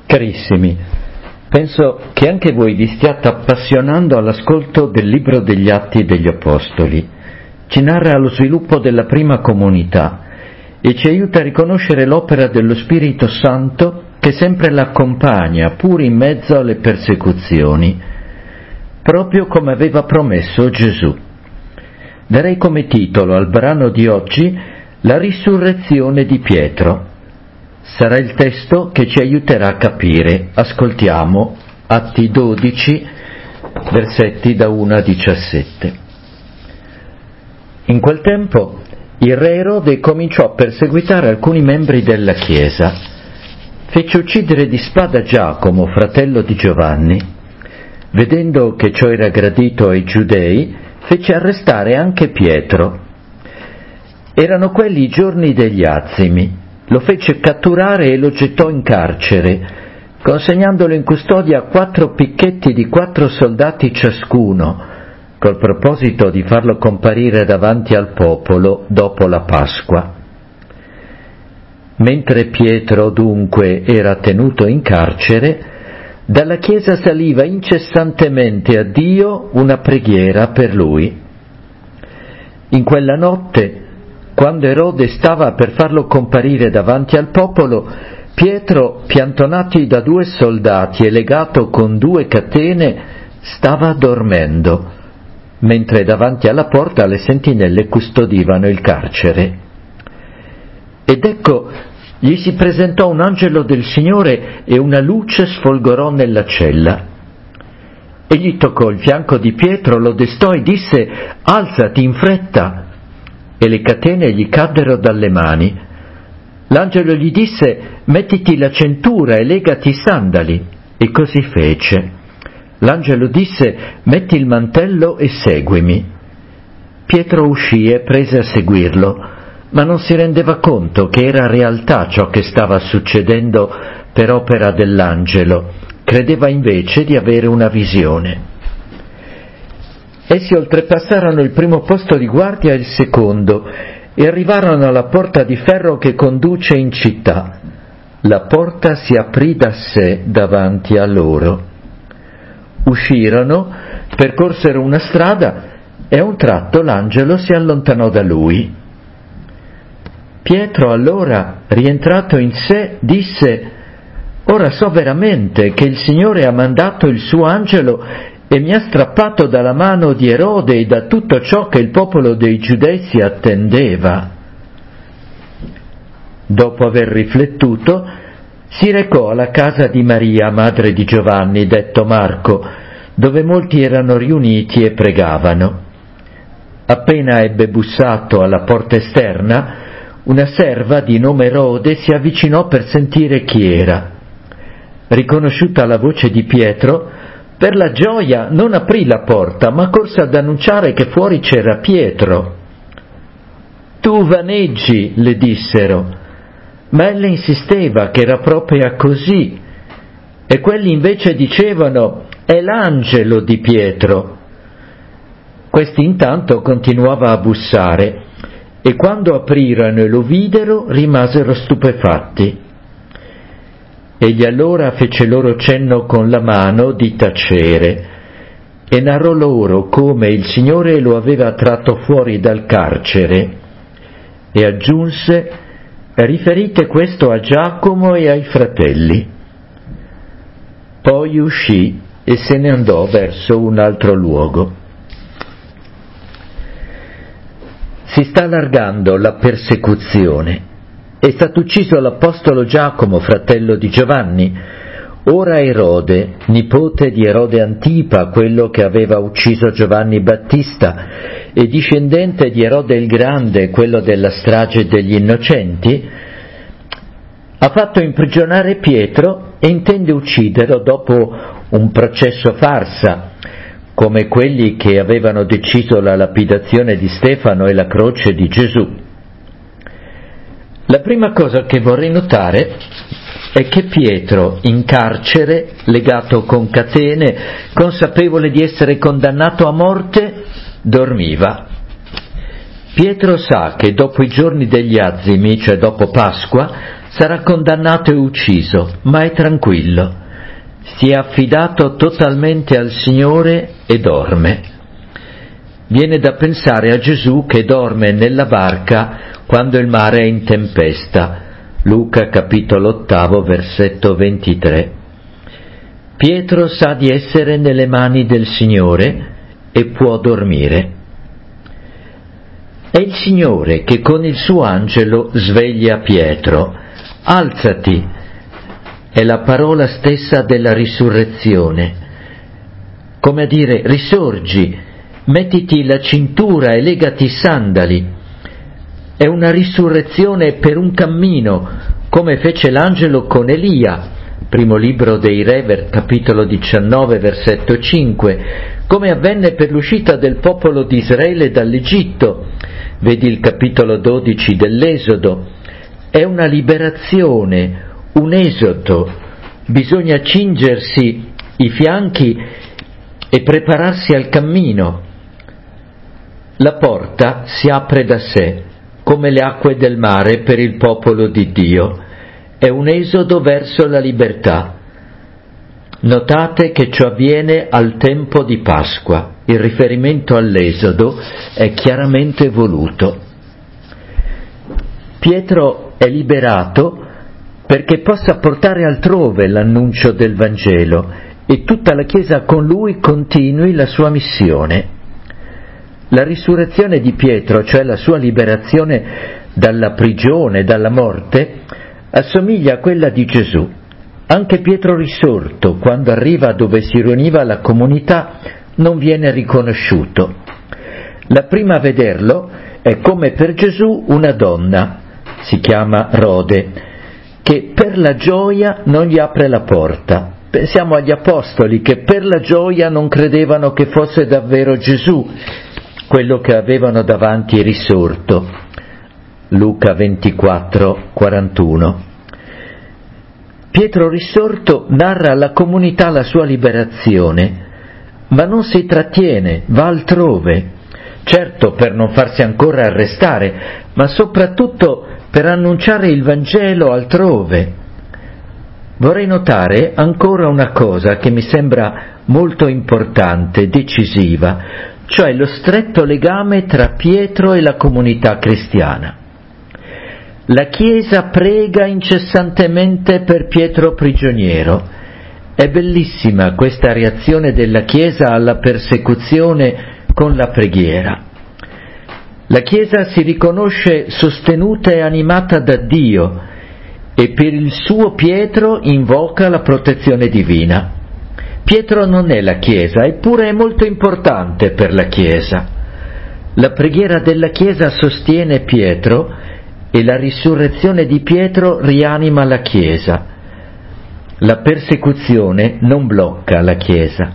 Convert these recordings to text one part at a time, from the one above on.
Carissimi, penso che anche voi vi stiate appassionando all'ascolto del libro degli Atti degli Apostoli. Ci narra lo sviluppo della prima comunità e ci aiuta a riconoscere l'opera dello Spirito Santo che sempre l'accompagna, pur in mezzo alle persecuzioni, proprio come aveva promesso Gesù. Darei come titolo al brano di oggi La risurrezione di Pietro. Sarà il testo che ci aiuterà a capire. Ascoltiamo Atti 12, versetti da 1 a 17. In quel tempo il re Erode cominciò a perseguitare alcuni membri della Chiesa. Fece uccidere di spada Giacomo, fratello di Giovanni. Vedendo che ciò era gradito ai giudei, fece arrestare anche Pietro. Erano quelli i giorni degli azimi. Lo fece catturare e lo gettò in carcere, consegnandolo in custodia a 4 picchetti di 4 soldati ciascuno, col proposito di farlo comparire davanti al popolo dopo la Pasqua. Mentre Pietro dunque era tenuto in carcere, dalla chiesa saliva incessantemente a Dio una preghiera per lui. In quella notte, quando Erode stava per farlo comparire davanti al popolo, Pietro, piantonato da 2 soldati e legato con 2 catene, stava dormendo, mentre davanti alla porta le sentinelle custodivano il carcere. Ed ecco, gli si presentò un angelo del Signore e una luce sfolgorò nella cella. Egli toccò il fianco di Pietro, lo destò e disse: «Alzati in fretta!» E le catene gli caddero dalle mani. L'angelo gli disse: «Mettiti la cintura e legati i sandali». E così fece. L'angelo disse: «Metti il mantello e seguimi». Pietro uscì e prese a seguirlo, ma non si rendeva conto che era realtà ciò che stava succedendo per opera dell'angelo. Credeva invece di avere una visione. Essi oltrepassarono il primo posto di guardia e il secondo e arrivarono alla porta di ferro che conduce in città. La porta si aprì da sé davanti a loro. Uscirono, percorsero una strada e a un tratto l'angelo si allontanò da lui. Pietro allora, rientrato in sé, disse: «Ora so veramente che il Signore ha mandato il suo angelo e mi ha strappato dalla mano di Erode e da tutto ciò che il popolo dei Giudei si attendeva». Dopo aver riflettuto, si recò alla casa di Maria, madre di Giovanni, detto Marco, dove molti erano riuniti e pregavano. Appena ebbe bussato alla porta esterna, una serva di nome Erode si avvicinò per sentire chi era. Riconosciuta la voce di Pietro, per la gioia non aprì la porta, ma corse ad annunciare che fuori c'era Pietro. «Tu vaneggi», le dissero, ma ella insisteva che era proprio così, e quelli invece dicevano: «È l'angelo di Pietro». Questi intanto continuava a bussare, e quando aprirono e lo videro rimasero stupefatti. Egli allora fece loro cenno con la mano di tacere e narrò loro come il Signore lo aveva tratto fuori dal carcere e aggiunse: «Riferite questo a Giacomo e ai fratelli». Poi uscì e se ne andò verso un altro luogo. Si sta allargando la persecuzione. È stato ucciso l'apostolo Giacomo, fratello di Giovanni. Ora Erode, nipote di Erode Antipa, quello che aveva ucciso Giovanni Battista, e discendente di Erode il Grande, quello della strage degli innocenti, ha fatto imprigionare Pietro e intende ucciderlo dopo un processo farsa, come quelli che avevano deciso la lapidazione di Stefano e la croce di Gesù. La prima cosa che vorrei notare è che Pietro, in carcere, legato con catene, consapevole di essere condannato a morte, dormiva. Pietro sa che dopo i giorni degli azimi, cioè dopo Pasqua, sarà condannato e ucciso, ma è tranquillo. Si è affidato totalmente al Signore e dorme. Viene da pensare a Gesù che dorme nella barca quando il mare è in tempesta. Luca capitolo 8, versetto 23. Pietro sa di essere nelle mani del Signore e può dormire. È il Signore che con il suo angelo sveglia Pietro. Alzati! È la parola stessa della risurrezione. Come a dire, risorgi, mettiti la cintura e legati i sandali. È una risurrezione per un cammino, come fece l'angelo con Elia. Primo libro dei Re, capitolo 19, versetto 5, come avvenne per l'uscita del popolo di Israele dall'Egitto, vedi il capitolo 12 dell'Esodo. È una liberazione, un esodo, bisogna cingersi i fianchi e prepararsi al cammino. La porta si apre da sé, come le acque del mare per il popolo di Dio. È un esodo verso la libertà. Notate che ciò avviene al tempo di Pasqua. Il riferimento all'esodo è chiaramente voluto. Pietro è liberato perché possa portare altrove l'annuncio del Vangelo e tutta la Chiesa con lui continui la sua missione. La risurrezione di Pietro, cioè la sua liberazione dalla prigione, dalla morte, assomiglia a quella di Gesù. Anche Pietro risorto, quando arriva dove si riuniva la comunità, non viene riconosciuto. La prima a vederlo è, come per Gesù, una donna, si chiama Rode, che per la gioia non gli apre la porta. Pensiamo agli apostoli che per la gioia non credevano che fosse davvero Gesù quello che avevano davanti risorto. Luca 24, 41. Pietro risorto narra alla comunità la sua liberazione, ma non si trattiene, va altrove, certo per non farsi ancora arrestare, ma soprattutto per annunciare il Vangelo altrove. Vorrei notare ancora una cosa che mi sembra molto importante, decisiva, cioè lo stretto legame tra Pietro e la comunità cristiana. La Chiesa prega incessantemente per Pietro prigioniero. È bellissima questa reazione della Chiesa alla persecuzione con la preghiera. La Chiesa si riconosce sostenuta e animata da Dio e per il suo Pietro invoca la protezione divina. Pietro non è la Chiesa, eppure è molto importante per la Chiesa. La preghiera della Chiesa sostiene Pietro e la risurrezione di Pietro rianima la Chiesa. La persecuzione non blocca la Chiesa.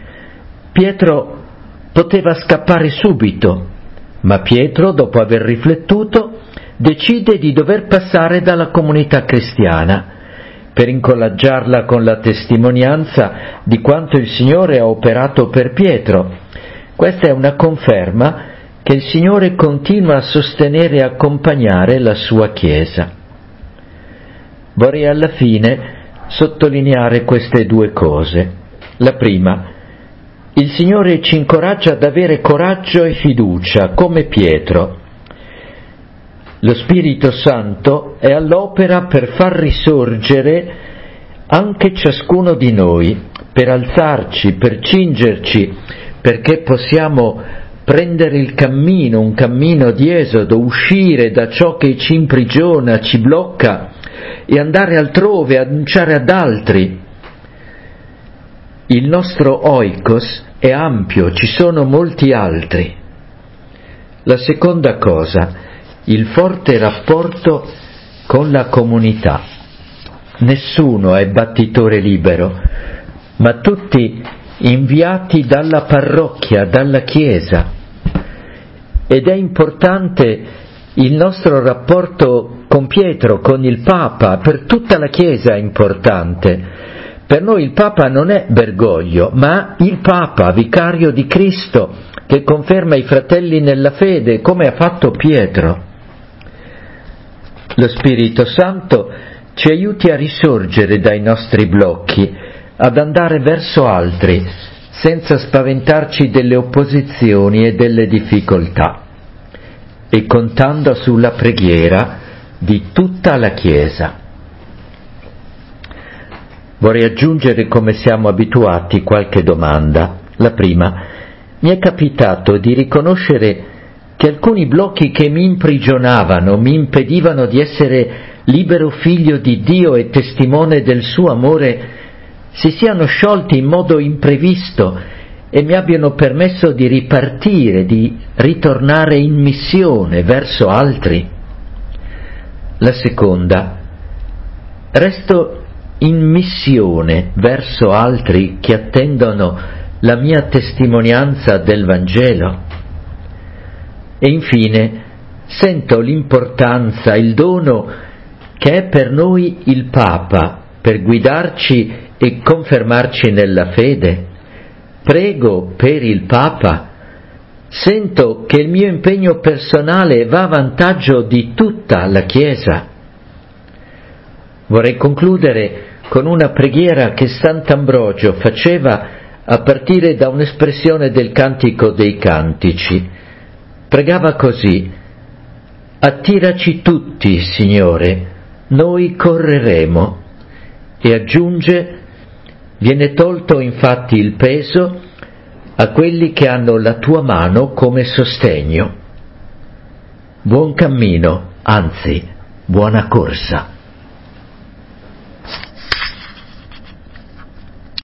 Pietro poteva scappare subito, ma Pietro, dopo aver riflettuto, decide di dover passare dalla comunità cristiana per incoraggiarla con la testimonianza di quanto il Signore ha operato per Pietro. Questa è una conferma che il Signore continua a sostenere e accompagnare la sua Chiesa. Vorrei alla fine sottolineare queste due cose. La prima, il Signore ci incoraggia ad avere coraggio e fiducia, come Pietro. Lo Spirito Santo è all'opera per far risorgere anche ciascuno di noi, per alzarci, per cingerci, perché possiamo prendere il cammino, un cammino di esodo, uscire da ciò che ci imprigiona, ci blocca e andare altrove, annunciare ad altri. Il nostro oikos è ampio, ci sono molti altri. La seconda cosa, il forte rapporto con la comunità. Nessuno è battitore libero, ma tutti inviati dalla parrocchia, dalla Chiesa. Ed è importante il nostro rapporto con Pietro, con il Papa, per tutta la Chiesa è importante. Per noi il Papa non è Bergoglio, ma il Papa, vicario di Cristo, che conferma i fratelli nella fede, come ha fatto Pietro. Lo Spirito Santo ci aiuti a risorgere dai nostri blocchi, ad andare verso altri, senza spaventarci delle opposizioni e delle difficoltà, e contando sulla preghiera di tutta la Chiesa. Vorrei aggiungere, come siamo abituati, qualche domanda. La prima: mi è capitato di riconoscere che alcuni blocchi che mi imprigionavano, mi impedivano di essere libero figlio di Dio e testimone del suo amore, si siano sciolti in modo imprevisto e mi abbiano permesso di ripartire, di ritornare in missione verso altri. La seconda: resto in missione verso altri che attendono la mia testimonianza del Vangelo. E infine sento l'importanza, il dono che è per noi il Papa per guidarci e confermarci nella fede. Prego per il Papa. Sento che il mio impegno personale va a vantaggio di tutta la Chiesa. Vorrei concludere con una preghiera che Sant'Ambrogio faceva a partire da un'espressione del Cantico dei Cantici. Pregava così: attiraci tutti, Signore, noi correremo. E aggiunge: viene tolto infatti il peso a quelli che hanno la tua mano come sostegno. Buon cammino, anzi, buona corsa.